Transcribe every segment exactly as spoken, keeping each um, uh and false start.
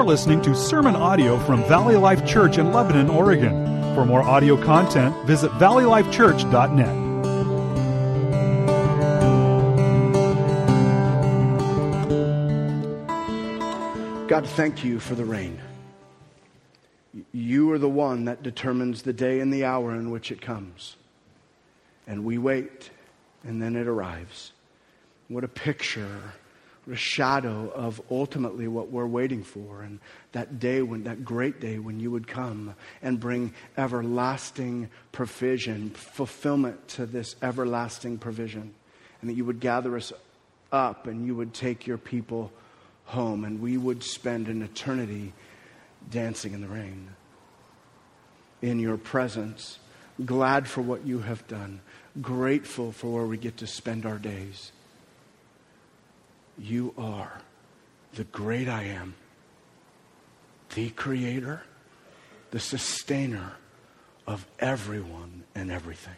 listening to sermon audio from Valley Life Church in Lebanon, Oregon. For more audio content, visit valley life church dot net. God, thank you for the rain. You are the one that determines the day and the hour in which it comes. And we wait, and then it arrives. What a picture, what a shadow of ultimately what we're waiting for. And that day, when that great day when you would come and bring everlasting provision, fulfillment to this everlasting provision. And that you would gather us up and you would take your people home. And we would spend an eternity dancing in the rain. In your presence, glad for what you have done. Grateful for where we get to spend our days. You are the great I am, the creator, the sustainer of everyone and everything.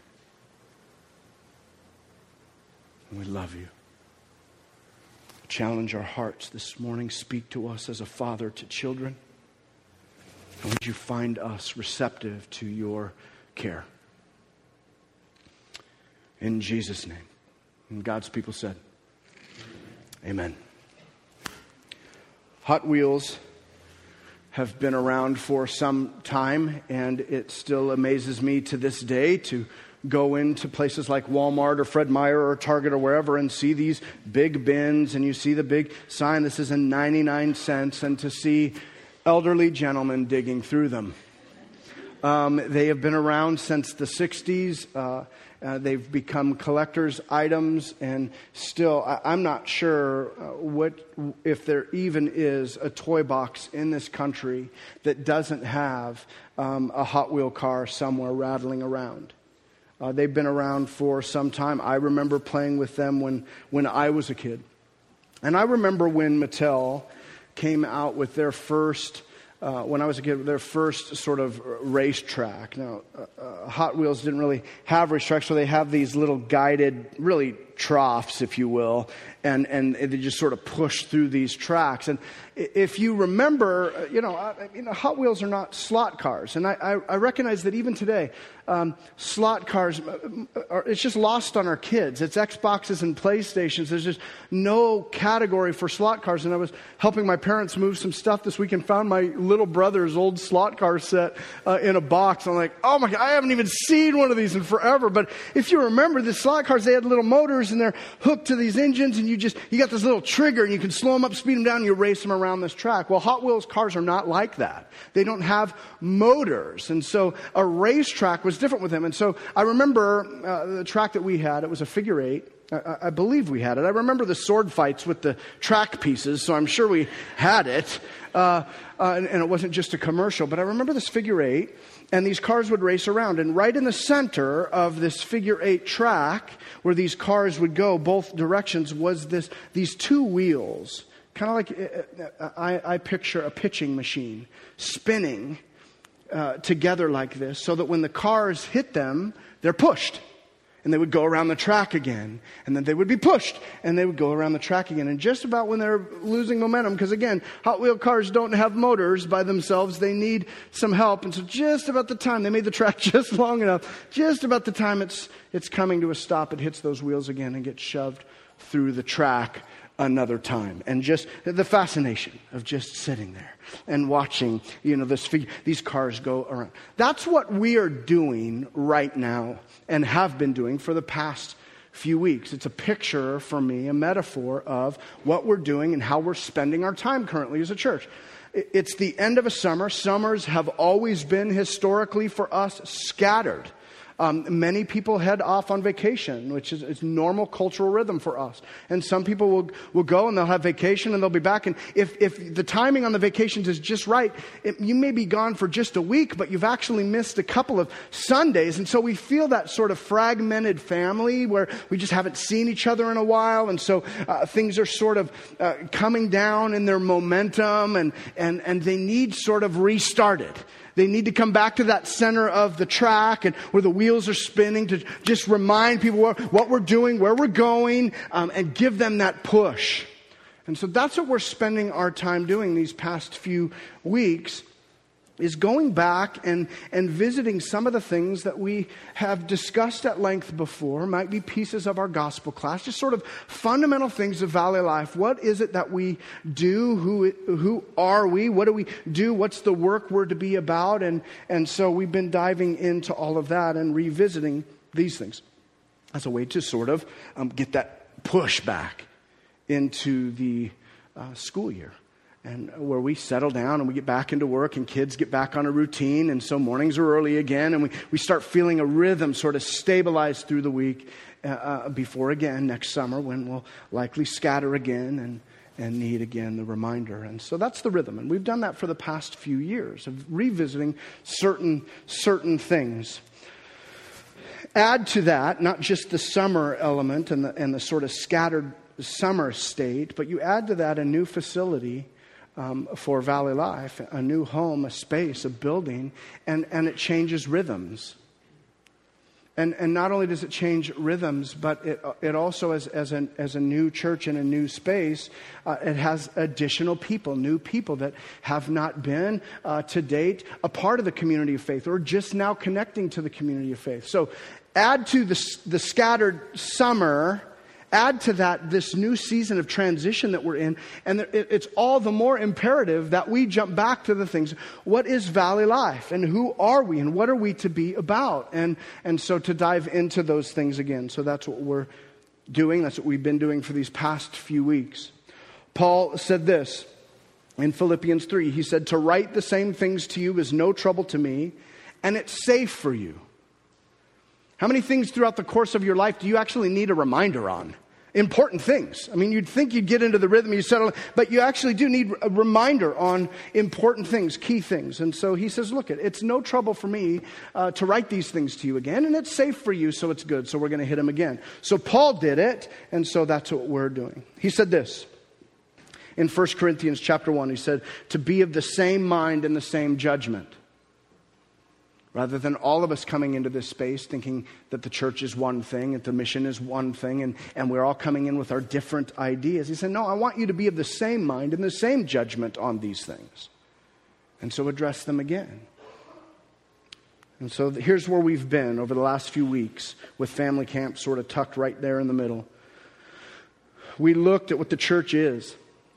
And we love you. Challenge our hearts this morning. Speak to us as a father to children. And would you find us receptive to your care? In Jesus' name. And God's people said, amen. Hot Wheels have been around for some time, and it still amazes me to this day to go into places like Walmart or Fred Meyer or Target or wherever and see these big bins, and you see the big sign, this is a ninety-nine cents, and to see elderly gentlemen digging through them. Um, they have been around since the sixties. Uh, uh, they've become collector's items, and still, I, I'm not sure uh, what if there even is a toy box in this country that doesn't have um, a Hot Wheel car somewhere rattling around. Uh, they've been around for some time. I remember playing with them when, when I was a kid. And I remember when Mattel came out with their first, uh, when I was a kid, their first sort of racetrack. Now, uh, uh, Hot Wheels didn't really have racetracks, so they have these little guided, really troughs, if you will, and, and they just sort of push through these tracks. And if you remember, you know, uh, you know Hot Wheels are not slot cars. And I, I, I recognize that even today, um, slot cars, are, it's just lost on our kids. It's Xboxes and PlayStations. There's just no category for slot cars. And I was helping my parents move some stuff this week and found my little brother's old slot car set uh, in a box. I'm like, oh my God, I haven't even seen one of these in forever. But if you remember, the slot cars, they had little motors and they're hooked to these engines, and you just, you got this little trigger and you can slow them up, speed them down, and you race them around this track. Well, Hot Wheels cars are not like that. They don't have motors. And so a racetrack was different with them. And so I remember uh, the track that we had, it was a figure eight. I, I believe we had it. I remember the sword fights with the track pieces, so I'm sure we had it. Uh, uh, and, and it wasn't just a commercial, but I remember this figure eight, and these cars would race around. And right in the center of this figure eight track, where these cars would go both directions, was this these two wheels. Kind of like uh, I, I picture a pitching machine spinning uh, together like this, so that when the cars hit them, they're pushed. And they would go around the track again. And then they would be pushed. And they would go around the track again. And just about when they're losing momentum, because again, Hot Wheel cars don't have motors by themselves. They need some help. And so just about the time, they made the track just long enough, just about the time it's it's coming to a stop, it hits those wheels again and gets shoved through the track another time. And just the fascination of just sitting there and watching, you know, this figure, these cars go around. That's what we are doing right now and have been doing for the past few weeks. It's a picture for me, a metaphor of what we're doing and how we're spending our time currently as a church. It's the end of a summer. Summers have always been historically for us scattered. Um, many people head off on vacation, which is it's normal cultural rhythm for us. And some people will will go and they'll have vacation and they'll be back. And if, if the timing on the vacations is just right, it, you may be gone for just a week, but you've actually missed a couple of Sundays. And so we feel that sort of fragmented family where we just haven't seen each other in a while. And so uh, things are sort of uh, coming down in their momentum, and, and, and they need sort of restarted. They need to come back to that center of the track and where the wheels are spinning to just remind people what, what we're doing, where we're going, um, and give them that push. And so that's what we're spending our time doing these past few weeks, is going back and, and visiting some of the things that we have discussed at length before. Might be pieces of our gospel class, just sort of fundamental things of Valley Life. What is it that we do? Who who are we? What do we do? What's the work we're to be about? And, and so we've been diving into all of that and revisiting these things as a way to sort of um, get that push back into the uh, school year, and where we settle down and we get back into work and kids get back on a routine, and so mornings are early again, and we, we start feeling a rhythm sort of stabilize through the week uh, uh, before again next summer when we'll likely scatter again and, and need again the reminder. And so that's the rhythm, and we've done that for the past few years of revisiting certain certain things. Add to that not just the summer element and the, and the sort of scattered summer state, but you add to that a new facility um, for Valley Life, a new home, a space, a building, and, and it changes rhythms. And and not only does it change rhythms, but it it also, as as a, as a new church in a new space, uh, it has additional people, new people that have not been uh, to date a part of the community of faith or just now connecting to the community of faith. So add to the the scattered summer, add to that this new season of transition that we're in, and it's all the more imperative that we jump back to the things. What is Valley Life, and who are we, and what are we to be about? And and so to dive into those things again. So that's what we're doing. That's what we've been doing for these past few weeks. Paul said this in Philippians three. He said, "To write the same things to you is no trouble to me, and it's safe for you." How many things throughout the course of your life do you actually need a reminder on? Important things. I mean, you'd think you'd get into the rhythm, you settle, but you actually do need a reminder on important things, key things. And so he says, look, it's no trouble for me uh, to write these things to you again, and it's safe for you, so it's good. So we're going to hit him again. So Paul did it, and so that's what we're doing. He said this in First Corinthians chapter one. He said, to be of the same mind and the same judgment. Rather than all of us coming into this space thinking that the church is one thing, that the mission is one thing, and, and we're all coming in with our different ideas. He said, no, I want you to be of the same mind and the same judgment on these things. And so address them again. And so here's where we've been over the last few weeks with family camp sort of tucked right there in the middle. We looked at what the church is.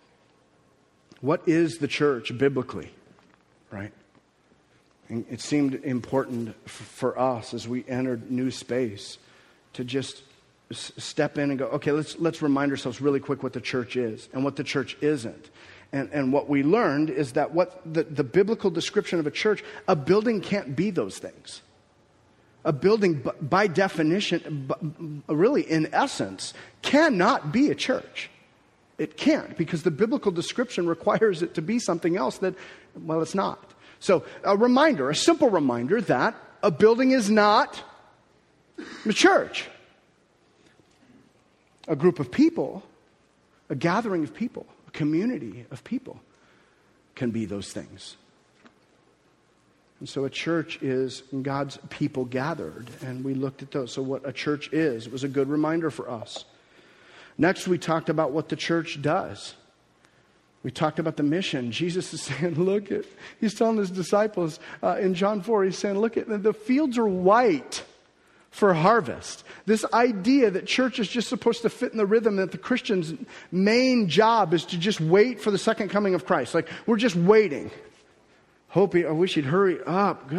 What is the church biblically, right? And it seemed important for us as we entered new space to just s- step in and go, okay, let's let's remind ourselves really quick what the church is and what the church isn't. And and what we learned is that what the, the biblical description of a church, a building can't be those things. A building, by definition, really in essence, cannot be a church. It can't, because the biblical description requires it to be something else that, well, it's not. So a reminder, a simple reminder that a building is not a church. A group of people, a gathering of people, a community of people can be those things. And so a church is God's people gathered, and we looked at those. So what a church is, it was a good reminder for us. Next, we talked about what the church does. We talked about the mission. Jesus is saying, look at, he's telling his disciples uh, in John four, he's saying, look at, the fields are white for harvest. This idea that church is just supposed to fit in the rhythm, that the Christian's main job is to just wait for the second coming of Christ. Like, we're just waiting. Hope he, I wish he'd hurry up.